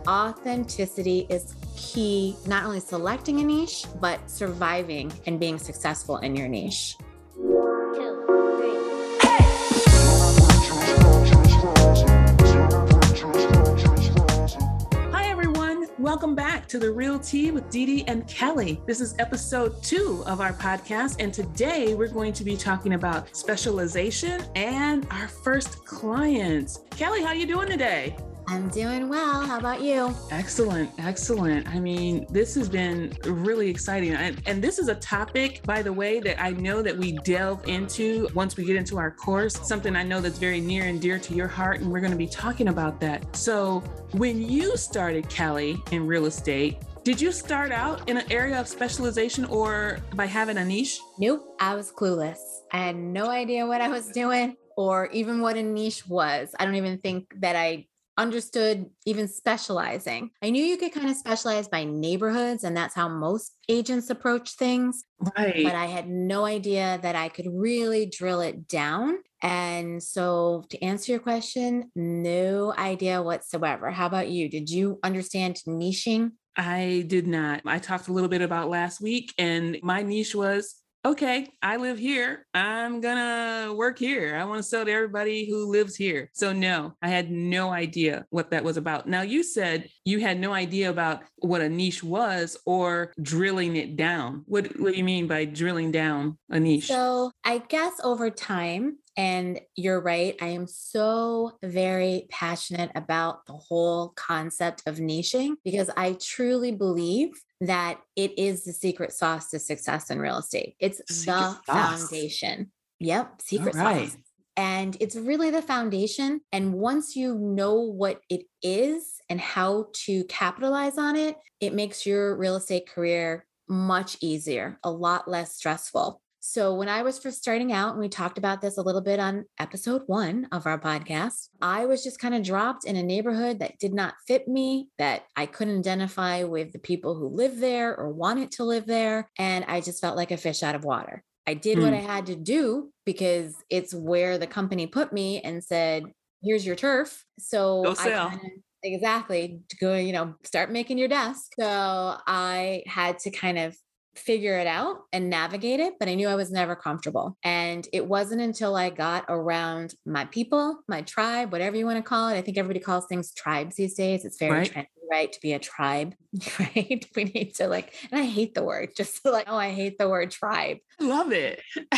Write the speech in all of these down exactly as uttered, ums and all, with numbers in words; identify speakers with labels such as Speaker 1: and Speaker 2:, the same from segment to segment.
Speaker 1: Authenticity is key, not only selecting a niche, but surviving and being successful in your niche.
Speaker 2: Welcome back to The Real Tea with Dee Dee and Kelly. This is episode two of our podcast, and today we're going to be talking about specialization and our first clients. Kelly, how you doing today?
Speaker 1: I'm doing well. How about you?
Speaker 2: Excellent. Excellent. I mean, this has been really exciting. And, and this is a topic, by the way, that I know that we delve into once we get into our course, something I know that's very near and dear to your heart. And we're going to be talking about that. So when you started, Kelly, in real estate, did you start out in an area of specialization or by having a niche?
Speaker 1: Nope. I was clueless. I had no idea what I was doing or even what a niche was. I don't even think that I understood even specializing. I knew you could kind of specialize by neighborhoods, and that's how most agents approach things.
Speaker 2: Right.
Speaker 1: But I had no idea that I could really drill it down. And so to answer your question, no idea whatsoever. How about you? Did you understand niching?
Speaker 2: I did not. I talked a little bit about last week, and my niche was, okay, I live here. I'm gonna work here. I want to sell to everybody who lives here. So no, I had no idea what that was about. Now, you said you had no idea about what a niche was or drilling it down. What, what do you mean by drilling down a niche?
Speaker 1: So I guess over time, and you're right, I am so very passionate about the whole concept of niching because I truly believe that it is the secret sauce to success in real estate. It's
Speaker 2: Secret
Speaker 1: the
Speaker 2: sauce.
Speaker 1: foundation. Yep, secret
Speaker 2: All right.
Speaker 1: sauce. And it's really the foundation. And once you know what it is and how to capitalize on it, it makes your real estate career much easier, a lot less stressful. So when I was first starting out, and we talked about this a little bit on episode one of our podcast, I was just kind of dropped in a neighborhood that did not fit me, that I couldn't identify with the people who live there or wanted to live there. And I just felt like a fish out of water. I did
Speaker 2: Hmm.
Speaker 1: what I had to do because it's where the company put me and said, here's your turf. So
Speaker 2: Go
Speaker 1: I
Speaker 2: sell.
Speaker 1: kind of exactly to go, you know, start making your desk. So I had to kind of figure it out and navigate it, but I knew I was never comfortable. And it wasn't until I got around my people, my tribe, whatever you want to call it. I think everybody calls things tribes these days. It's very
Speaker 2: Right.
Speaker 1: trendy, right? To be a tribe, right? We need to like, and I hate the word, just like, oh, I hate the word tribe.
Speaker 2: I love it.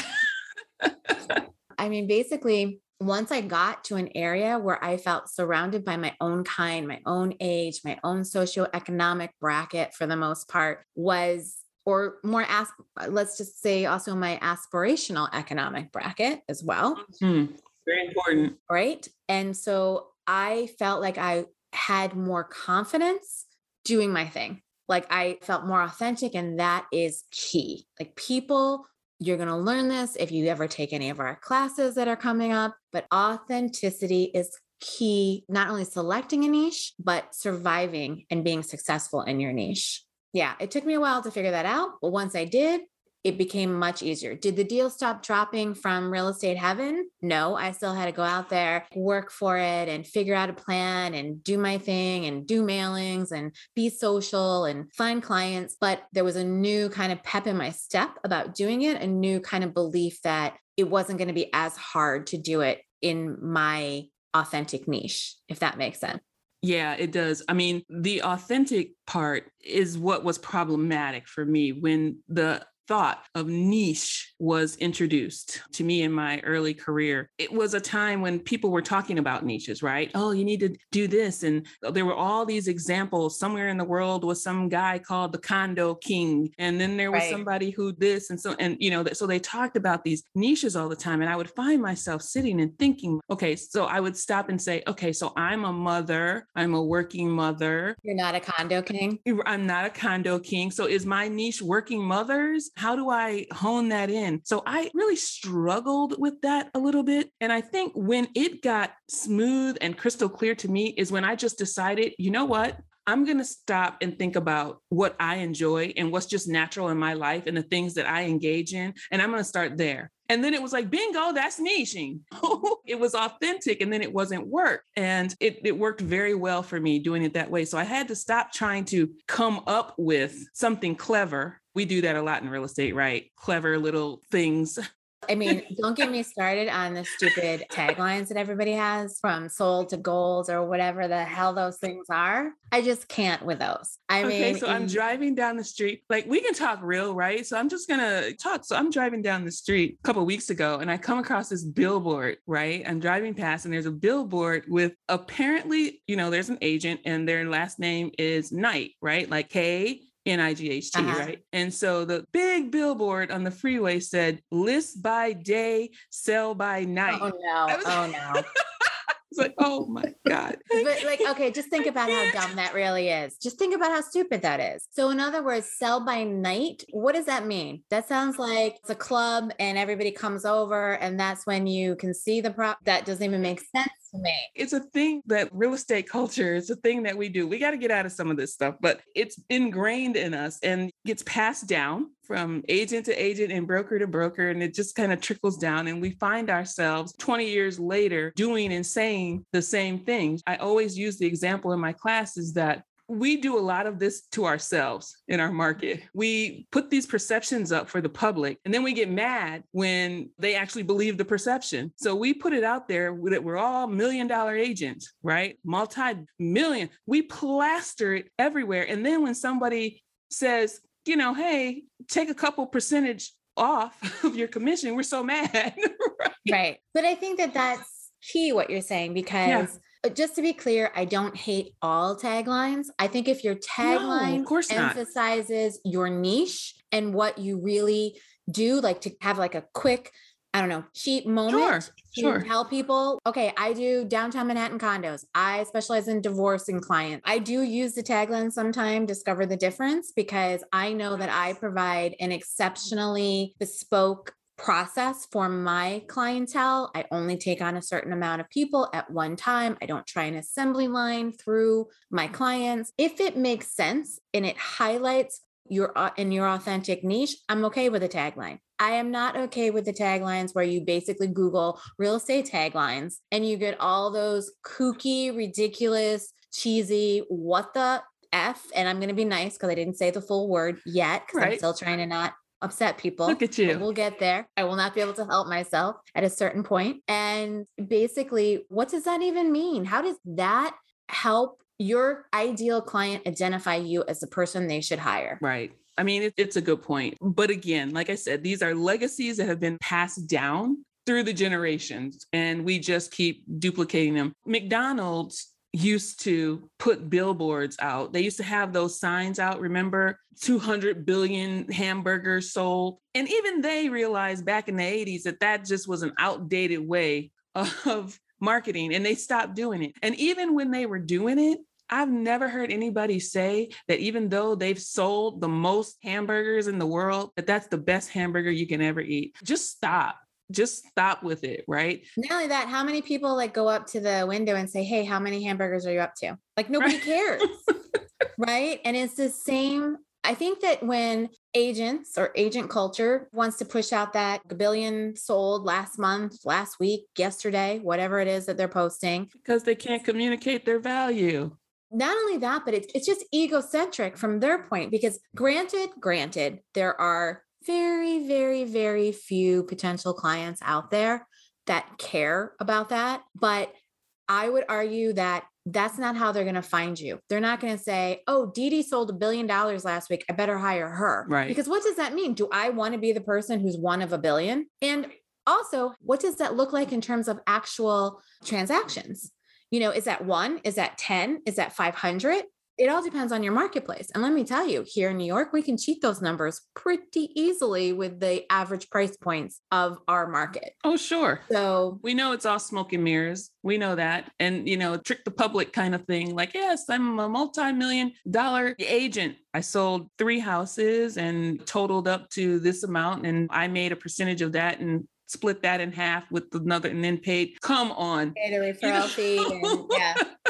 Speaker 1: I mean, basically, once I got to an area where I felt surrounded by my own kind, my own age, my own socioeconomic bracket for the most part was or more, as, let's just say also my aspirational economic bracket as well.
Speaker 2: Hmm. Very important.
Speaker 1: Right. And so I felt like I had more confidence doing my thing. Like I felt more authentic, and that is key. Like people, you're going to learn this if you ever take any of our classes that are coming up, but authenticity is key, not only selecting a niche, but surviving and being successful in your niche. Yeah, it took me a while to figure that out, but once I did, it became much easier. Did the deal stop dropping from real estate heaven? No, I still had to go out there, work for it and figure out a plan and do my thing and do mailings and be social and find clients. But there was a new kind of pep in my step about doing it, a new kind of belief that it wasn't going to be as hard to do it in my authentic niche, if that makes sense.
Speaker 2: Yeah, it does. I mean, the authentic part is what was problematic for me when the thought of niche was introduced to me in my early career. It was a time when people were talking about niches, right? Oh, you need to do this. And there were all these examples. Somewhere in the world was some guy called the condo king. And then there was
Speaker 1: Right.
Speaker 2: somebody who this and so, and, you know, so they talked about these niches all the time. And I would find myself sitting and thinking, okay, so I would stop and say, okay, so I'm a mother, I'm a working mother.
Speaker 1: You're not a condo king.
Speaker 2: I'm not a condo king. So is my niche working mothers? How do I hone that in? So I really struggled with that a little bit. And I think when it got smooth and crystal clear to me is when I just decided, you know what? I'm going to stop and think about what I enjoy and what's just natural in my life and the things that I engage in. And I'm going to start there. And then it was like, bingo, that's niching. It was authentic, and then it wasn't work. And it, it worked very well for me doing it that way. So I had to stop trying to come up with something clever. We do that a lot in real estate, right? Clever little things.
Speaker 1: I mean, don't get me started on the stupid taglines that everybody has, from sold to gold or whatever the hell those things are. I just can't with those. I
Speaker 2: okay,
Speaker 1: mean,
Speaker 2: so I'm
Speaker 1: y-
Speaker 2: driving down the street. Like, we can talk real, right? So I'm just gonna talk. So I'm driving down the street a couple of weeks ago, and I come across this billboard, right? I'm driving past, and there's a billboard with, apparently, you know, there's an agent, and their last name is Knight, right? Like K N I G H T,
Speaker 1: Uh-huh.
Speaker 2: right? And so the big billboard on the freeway said, list by day, sell by night.
Speaker 1: oh
Speaker 2: I
Speaker 1: no,
Speaker 2: was,
Speaker 1: oh no.
Speaker 2: it's like, oh my God.
Speaker 1: But like, okay, just think
Speaker 2: I
Speaker 1: about how
Speaker 2: can't.
Speaker 1: dumb that really is. Just think about how stupid that is. So in other words, sell by night, what does that mean? That sounds like it's a club and everybody comes over and that's when you can see the prop. That doesn't even make sense to me.
Speaker 2: It's a thing that real estate culture, it's a thing that we do. We got to get out of some of this stuff, but it's ingrained in us and gets passed down from agent to agent and broker to broker. And it just kind of trickles down. And we find ourselves twenty years later doing and saying the same things. I always use the example in my classes that we do a lot of this to ourselves in our market. We put these perceptions up for the public, and then we get mad when they actually believe the perception. So we put it out there that we're all million dollar agents, right? Multi-million. We plaster it everywhere. And then when somebody says, you know, hey, take a couple percentage off of your commission, we're so mad. Right?
Speaker 1: Right. But I think that that's key what you're saying, because
Speaker 2: Yeah.
Speaker 1: just to be clear, I don't hate all taglines. I think if your
Speaker 2: No,
Speaker 1: tagline
Speaker 2: of course not.
Speaker 1: emphasizes your niche and what you really do, like to have like a quick, I don't know, cheap moment to
Speaker 2: Sure.
Speaker 1: tell people, okay, I do downtown Manhattan condos. I specialize in divorcing clients. I do use the tagline sometime, discover the difference, because I know that I provide an exceptionally bespoke process for my clientele. I only take on a certain amount of people at one time. I don't try an assembly line through my clients. If it makes sense and it highlights your uh, in your authentic niche, I'm okay with the tagline. I am not okay with the taglines where you basically Google real estate taglines and you get all those kooky, ridiculous, cheesy, what the F, and I'm going to be nice because I didn't say the full word yet because I'm
Speaker 2: Right.
Speaker 1: still trying to not upset people.
Speaker 2: Look at
Speaker 1: But
Speaker 2: you.
Speaker 1: we'll get there. I will not be able to help myself at a certain point. And basically, what does that even mean? How does that help your ideal client identify you as the person they should hire?
Speaker 2: Right. I mean, it, it's a good point. But again, like I said, these are legacies that have been passed down through the generations, and we just keep duplicating them. McDonald's used to put billboards out. They used to have those signs out, remember, two hundred billion hamburgers sold. And even they realized back in the eighties that that just was an outdated way of marketing, and they stopped doing it. And even when they were doing it, I've never heard anybody say that even though they've sold the most hamburgers in the world, that that's the best hamburger you can ever eat. Just stop. Just stop with it, right?
Speaker 1: Not only that, how many people like go up to the window and say, hey, how many hamburgers are you up to? Like nobody
Speaker 2: Right.
Speaker 1: cares. Right. And it's the same. I think that when agents or agent culture wants to push out that a billion sold last month, last week, yesterday, whatever it is that they're posting,
Speaker 2: Because they can't communicate their value.
Speaker 1: not only that, but it's, it's just egocentric from their point, because granted, granted, there are very, very, very few potential clients out there that care about that. But I would argue that that's not how they're going to find you. They're not going to say, oh, Dee Dee sold a billion dollars last week. I better hire her.
Speaker 2: Right.
Speaker 1: Because what does that mean? Do I want to be the person who's one of a billion? And also, what does that look like in terms of actual transactions? You know, is that one? Is that ten? Is that five hundred? It all depends on your marketplace. And let me tell you, here in New York, we can cheat those numbers pretty easily with the average price points of our market.
Speaker 2: Oh, sure.
Speaker 1: So
Speaker 2: We know it's all smoke and mirrors. We know that. And, you know, trick the public kind of thing. Like, yes, I'm a multi-million dollar agent. I sold three houses and totaled up to this amount. And I made a percentage of that and split that in half with another and then paid. Come on.
Speaker 1: paid a referral fee and yeah.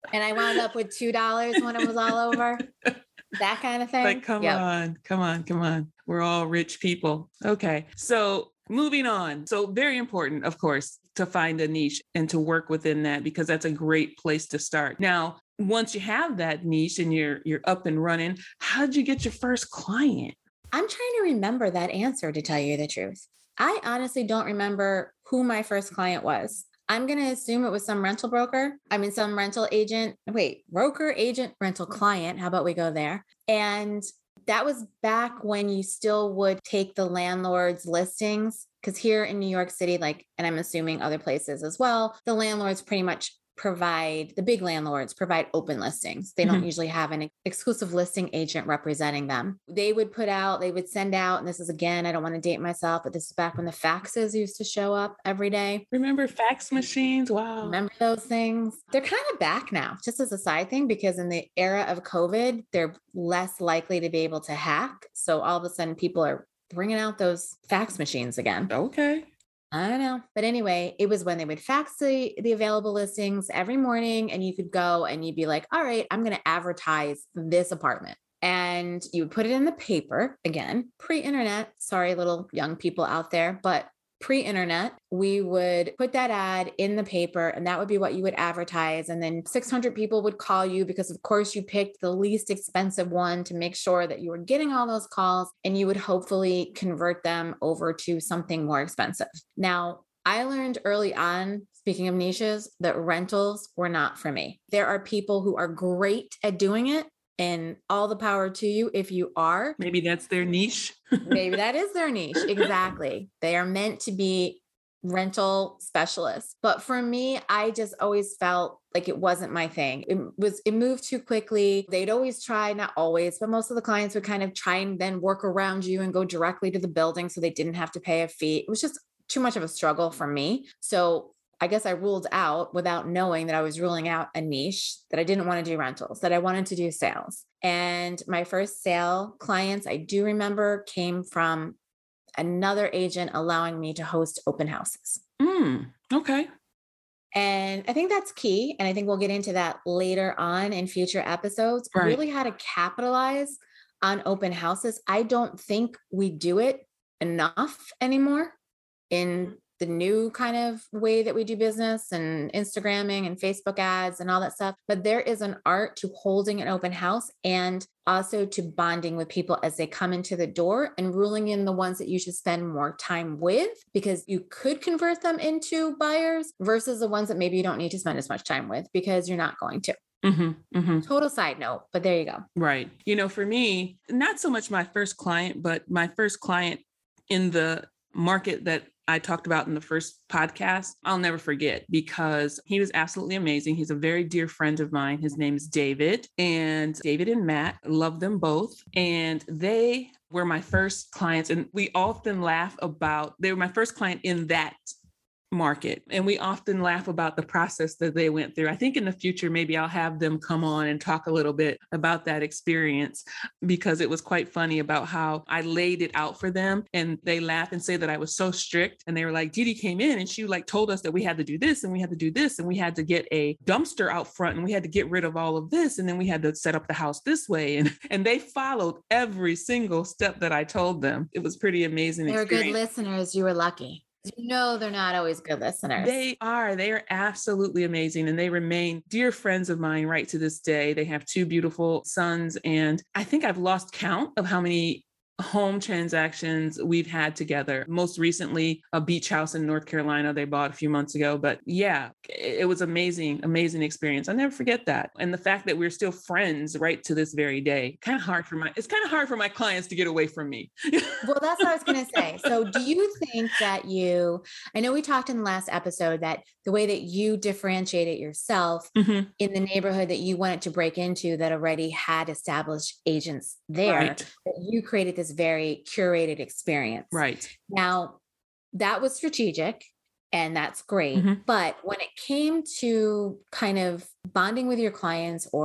Speaker 1: And I wound up with two dollars when it was all over. That kind of thing.
Speaker 2: Like, come
Speaker 1: Yep.
Speaker 2: on, come on, come on. We're all rich people. Okay. So moving on. So very important, of course, to find a niche and to work within that, because that's a great place to start. Now, once you have that niche and you're you're up and running, how did you get your first client?
Speaker 1: I'm trying to remember that answer, to tell you the truth. I honestly don't remember who my first client was. I'm going to assume it was some rental broker. I mean, some rental agent. Wait, broker, agent, rental client. How about we go there? And that was back when you still would take the landlord's listings. Because here in New York City, like, and I'm assuming other places as well, the landlords pretty much provide, the big landlords provide open listings. They don't
Speaker 2: Mhm.
Speaker 1: usually have an exclusive listing agent representing them. They would put out, they would send out, and this is again, I don't want to date myself, but this is back when the faxes used to show up every day.
Speaker 2: Remember fax machines? Wow.
Speaker 1: Remember those things? They're kind of back now, just as a side thing, because in the era of COVID, they're less likely to be able to hack. So all of a sudden, people are bringing out those fax machines again.
Speaker 2: Okay.
Speaker 1: I don't know. But anyway, it was when they would fax the, the available listings every morning, and you could go and you'd be like, all right, I'm going to advertise this apartment. And you would put it in the paper, again, pre-internet. Sorry, little young people out there, but pre-internet, we would put that ad in the paper, and that would be what you would advertise. And then six hundred people would call you because, of course, you picked the least expensive one to make sure that you were getting all those calls, and you would hopefully convert them over to something more expensive. Now, I learned early on, speaking of niches, that rentals were not for me. There are people who are great at doing it, and all the power to you if you are.
Speaker 2: Maybe that's their niche.
Speaker 1: Maybe that is their niche. Exactly. They are meant to be rental specialists. But for me, I just always felt like it wasn't my thing. It was, it moved too quickly. They'd always try, not always, but most of the clients would kind of try and then work around you and go directly to the building so they didn't have to pay a fee. It was just too much of a struggle for me. So I guess I ruled out, without knowing that I was ruling out a niche, that I didn't want to do rentals, that I wanted to do sales. And my first sale clients, I do remember, came from another agent allowing me to host open houses.
Speaker 2: Mm, okay.
Speaker 1: And I think that's key. And I think we'll get into that later on in future episodes,
Speaker 2: Right.
Speaker 1: really how to capitalize on open houses. I don't think we do it enough anymore in the new kind of way that we do business and Instagramming and Facebook ads and all that stuff. But there is an art to holding an open house, and also to bonding with people as they come into the door and ruling in the ones that you should spend more time with, because you could convert them into buyers versus the ones that maybe you don't need to spend as much time with because you're not going to.
Speaker 2: Mm-hmm, mm-hmm.
Speaker 1: Total side note, but there you go.
Speaker 2: Right. You know, for me, not so much my first client, but my first client in the market that I talked about in the first podcast, I'll never forget, because he was absolutely amazing. He's a very dear friend of mine. His name is David, and David and Matt, love them both. And they were my first clients. And we often laugh about, they were my first client in that market. And we often laugh about the process that they went through. I think in the future, maybe I'll have them come on and talk a little bit about that experience, because it was quite funny about how I laid it out for them. And they laugh and say that I was so strict. And they were like, Didi came in and she like told us that we had to do this and we had to do this. And we had to get a dumpster out front and we had to get rid of all of this. And then we had to set up the house this way. And, and they followed every single step that I told them. It was pretty amazing.
Speaker 1: They were
Speaker 2: experience.
Speaker 1: good listeners. You were lucky. You know, they're not always good listeners.
Speaker 2: They are. They are absolutely amazing. And they remain dear friends of mine right to this day. They have two beautiful sons. And I think I've lost count of how many home transactions we've had together. Most recently, a beach house in North Carolina they bought a few months ago. But yeah, it was amazing, amazing experience. I'll never forget that. And the fact that we're still friends right to this very day, kind of hard for my, it's kind of hard for my clients to get away from me.
Speaker 1: Well, that's what I was going to say. So do you think that you, I know we talked in the last episode that the way that you differentiated yourself
Speaker 2: Mm-hmm.
Speaker 1: in the neighborhood that you wanted to break into that already had established agents there,
Speaker 2: Right.
Speaker 1: that you created this very curated experience.
Speaker 2: Right.
Speaker 1: Now, that was strategic and that's great.
Speaker 2: Mhm.
Speaker 1: But when it came to kind of bonding with your clients or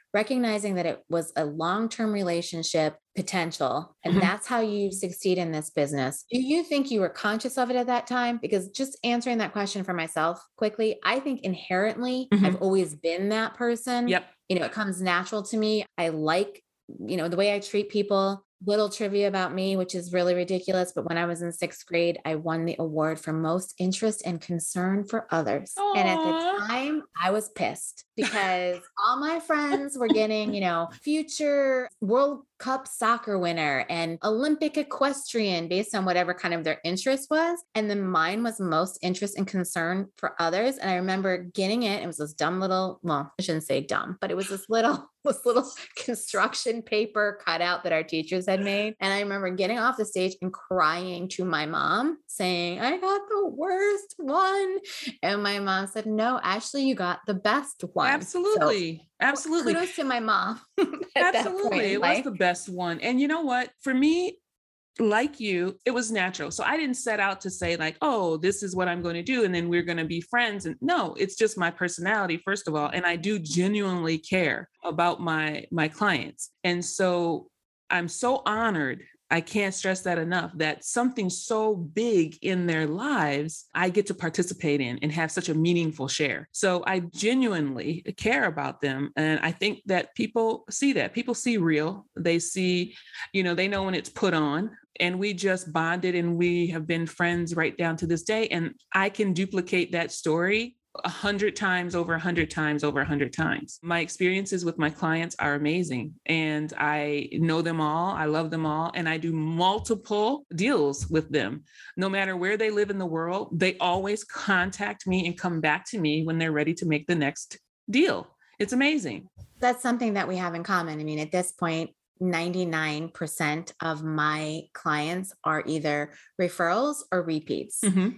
Speaker 1: recognizing that it was a long-term relationship potential. And
Speaker 2: Mhm.
Speaker 1: that's how you succeed in this business. Do you think you were conscious of it at that time? Because just answering that question for myself quickly, I think inherently I've
Speaker 2: Mhm.
Speaker 1: always been that person.
Speaker 2: Yep.
Speaker 1: You know, it comes natural to me. I like, you know, the way I treat people. Little trivia about me, which is really ridiculous. But when I was in sixth grade, I won the award for most interest and concern for others. And at the
Speaker 2: Aw.
Speaker 1: time, I was pissed because all my friends were getting, you know, future World Cup soccer winner and Olympic equestrian based on whatever kind of their interest was. And then mine was most interest and concern for others. And I remember getting it. It was this dumb little, well, I shouldn't say dumb, but it was this little, this little construction paper cutout that our teachers had made. And I remember getting off the stage and crying to my mom saying, I got the worst one. And my mom said, no, actually, you got the best one.
Speaker 2: Absolutely.
Speaker 1: So
Speaker 2: Absolutely.
Speaker 1: kudos to my mom at that point
Speaker 2: Absolutely.
Speaker 1: in
Speaker 2: It was
Speaker 1: life.
Speaker 2: the best one. And you know what? For me, like you, it was natural. So I didn't set out to say like, oh, this is what I'm going to do. And then we're going to be friends. And no, it's just my personality, first of all. And I do genuinely care about my, my clients. And so I'm so honored. I can't stress that enough, that something so big in their lives, I get to participate in and have such a meaningful share. So I genuinely care about them. And I think that people see that. People see real. They see, you know, they know when it's put on. And we just bonded and we have been friends right down to this day. And I can duplicate that story a hundred times over a hundred times over a hundred times. My experiences with my clients are amazing and I know them all. I love them all. And I do multiple deals with them. No matter where they live in the world, they always contact me and come back to me when they're ready to make the next deal. It's amazing.
Speaker 1: That's something that we have in common. I mean, at this point, ninety-nine percent of my clients are either referrals or repeats.
Speaker 2: Mhm.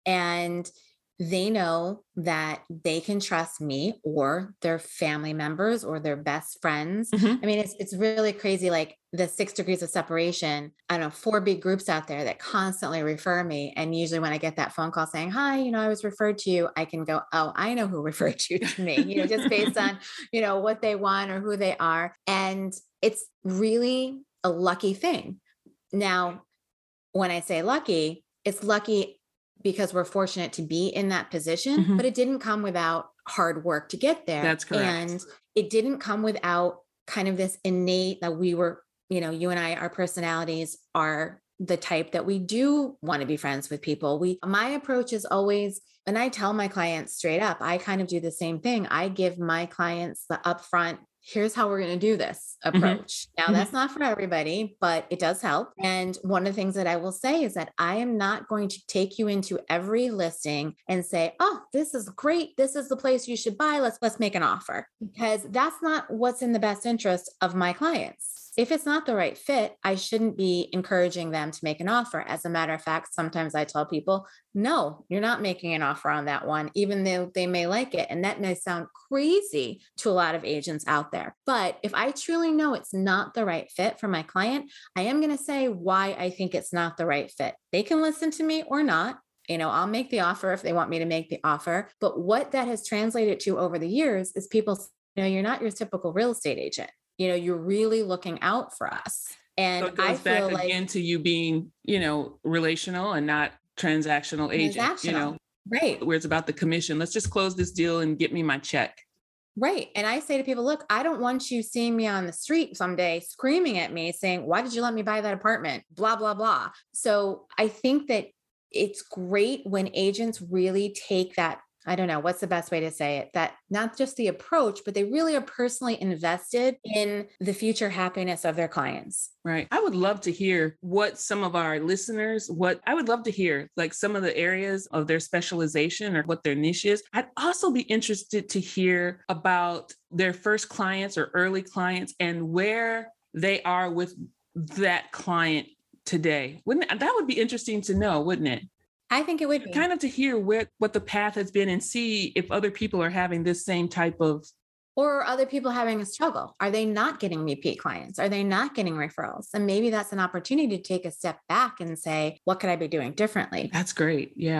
Speaker 1: And they know that they can trust me or their family members or their best friends.
Speaker 2: Mhm.
Speaker 1: I mean, it's it's really crazy. Like the six degrees of separation. I don't know, four big groups out there that constantly refer me. And usually when I get that phone call saying, hi, you know, I was referred to you, I can go, oh, I know who referred you to me, you know, just based on, you know, what they want or who they are. And it's really a lucky thing. Now, when I say lucky, it's lucky because we're fortunate to be in that position,
Speaker 2: Mhm.
Speaker 1: but it didn't come without hard work to get there.
Speaker 2: That's correct.
Speaker 1: And it didn't come without kind of this innate that we were, you know, you and I, our personalities are the type that we do want to be friends with people. We, my approach is always, and I tell my clients straight up, I kind of do the same thing. I give my clients the upfront, here's how we're going to do this approach. Now,
Speaker 2: Mhm.
Speaker 1: that's not for everybody, but it does help. And one of the things that I will say is that I am not going to take you into every listing and say, oh, this is great. This is the place you should buy. Let's, let's make an offer, because that's not what's in the best interest of my clients. If it's not the right fit, I shouldn't be encouraging them to make an offer. As a matter of fact, sometimes I tell people, no, you're not making an offer on that one, even though they may like it. And that may sound crazy to a lot of agents out there. But if I truly know it's not the right fit for my client, I am going to say why I think it's not the right fit. They can listen to me or not. You know, I'll make the offer if they want me to make the offer. But what that has translated to over the years is people, you know, you're not your typical real estate agent. You know, you're really looking out for us. And
Speaker 2: So it
Speaker 1: I
Speaker 2: goes back
Speaker 1: feel like
Speaker 2: again to you being, you know, relational and not transactional agent, you know,
Speaker 1: transactional, right?
Speaker 2: where it's about the commission. Let's just close this deal and get me my check.
Speaker 1: Right. And I say to people, look, I don't want you seeing me on the street someday screaming at me saying, why did you let me buy that apartment? Blah, blah, blah. So I think that it's great when agents really take that. I don't know what's the best way to say it, that not just the approach, but they really are personally invested in the future happiness of their clients.
Speaker 2: Right. I would love to hear what some of our listeners, what I would love to hear, like some of the areas of their specialization or what their niche is. I'd also be interested to hear about their first clients or early clients and where they are with that client today. Wouldn't that would be interesting to know, wouldn't it?
Speaker 1: I think it would be.
Speaker 2: Kind of to hear where, what the path has been and see if other people are having this same type of.
Speaker 1: Or are other people having a struggle? Are they not getting repeat clients? Are they not getting referrals? And maybe that's an opportunity to take a step back and say, what could I be doing differently?
Speaker 2: That's great. Yeah.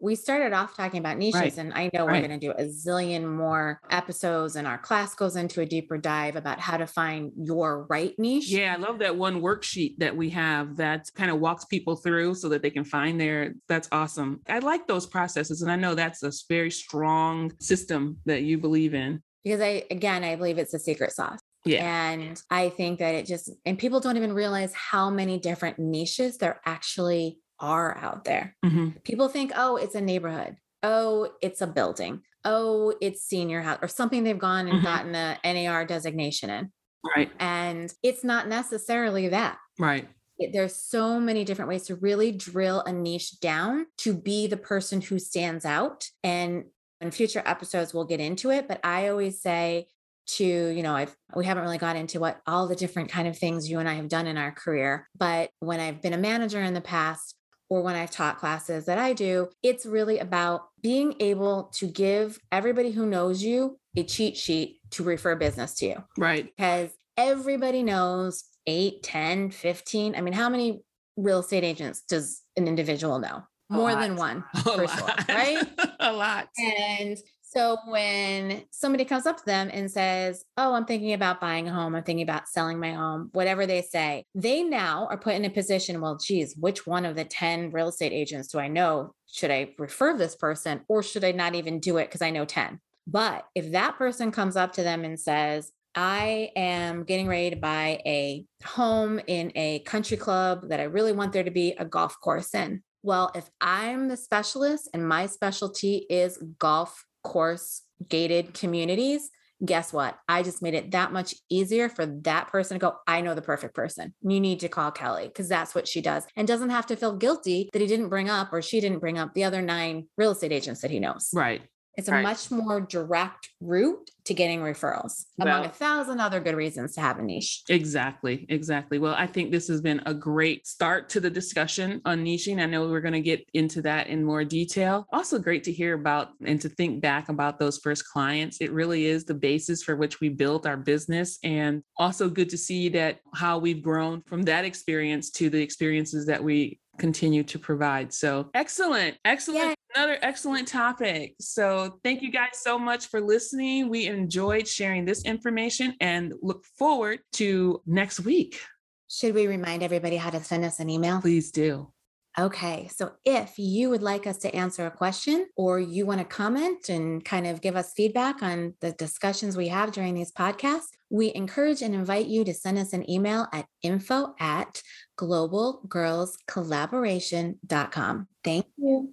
Speaker 1: we started off talking about niches,
Speaker 2: Right.
Speaker 1: and I know we're
Speaker 2: Right.
Speaker 1: going to do a zillion more episodes, and our class goes into a deeper dive about how to find your right niche.
Speaker 2: Yeah, I love that one worksheet that we have that kind of walks people through so that they can find their, that's awesome. I like those processes. And I know that's a very strong system that you believe in.
Speaker 1: Because I, again, I believe it's a secret sauce.
Speaker 2: Yeah.
Speaker 1: And I think that it just, and people don't even realize how many different niches there actually are out there.
Speaker 2: Mm-hmm.
Speaker 1: People think, oh, it's a neighborhood. Oh, it's a building. Oh, it's senior house or something they've gone and
Speaker 2: Mm-hmm.
Speaker 1: gotten a N A R designation in.
Speaker 2: Right.
Speaker 1: And it's not necessarily that.
Speaker 2: Right.
Speaker 1: It, there's so many different ways to really drill a niche down to be the person who stands out. And in future episodes, we'll get into it. But I always say to, you know, I've, we haven't really got into what all the different kind of things you and I have done in our career. But when I've been a manager in the past, or when I've taught classes that I do, it's really about being able to give everybody who knows you a cheat sheet to refer business to you.
Speaker 2: Right.
Speaker 1: Because everybody knows eight, ten, fifteen. I mean, how many real estate agents does an individual know?
Speaker 2: A
Speaker 1: More
Speaker 2: lot.
Speaker 1: than one,
Speaker 2: A
Speaker 1: for
Speaker 2: lot.
Speaker 1: sure, right?
Speaker 2: A lot.
Speaker 1: And so when somebody comes up to them and says, oh, I'm thinking about buying a home, I'm thinking about selling my home, whatever they say, they now are put in a position, well, geez, which one of the ten real estate agents do I know? Should I refer this person or should I not even do it because I know ten? But if that person comes up to them and says, I am getting ready to buy a home in a country club that I really want there to be a golf course in. Well, if I'm the specialist and my specialty is golf course gated communities, guess what? I just made it that much easier for that person to go, I know the perfect person. You need to call Kelly because that's what she does, and doesn't have to feel guilty that he didn't bring up or she didn't bring up the other nine real estate agents that he knows.
Speaker 2: Right.
Speaker 1: It's a
Speaker 2: Right.
Speaker 1: much more direct route to getting referrals, among
Speaker 2: Well-
Speaker 1: a thousand other good reasons to have a niche.
Speaker 2: Exactly. Exactly. Well, I think this has been a great start to the discussion on niching. I know we're going to get into that in more detail. Also great to hear about and to think back about those first clients. It really is the basis for which we built our business. And also good to see that how we've grown from that experience to the experiences that we continue to provide. So excellent, excellent,
Speaker 1: Yay.
Speaker 2: another excellent topic. So thank you guys so much for listening. We enjoyed sharing this information and look forward to next week.
Speaker 1: Should we remind everybody how to send us an email?
Speaker 2: Please do.
Speaker 1: Okay, so if you would like us to answer a question or you want to comment and kind of give us feedback on the discussions we have during these podcasts, we encourage and invite you to send us an email at info at global girls collaboration dot com. Thank you.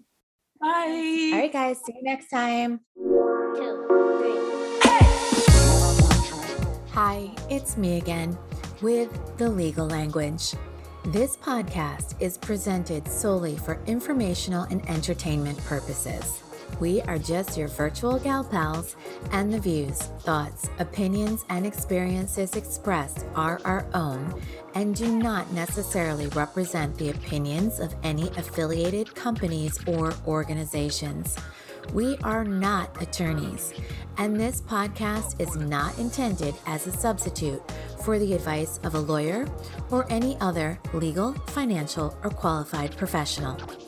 Speaker 2: Bye.
Speaker 1: All right, guys, see you next time.
Speaker 3: Two, three.
Speaker 1: Hi, it's me again with the legal language. This podcast is presented solely for informational and entertainment purposes. We are just your virtual gal pals, and the views, thoughts, opinions, and experiences expressed are our own and do not necessarily represent the opinions of any affiliated companies or organizations. We are not attorneys, and this podcast is not intended as a substitute for the advice of a lawyer or any other legal, financial, or qualified professional.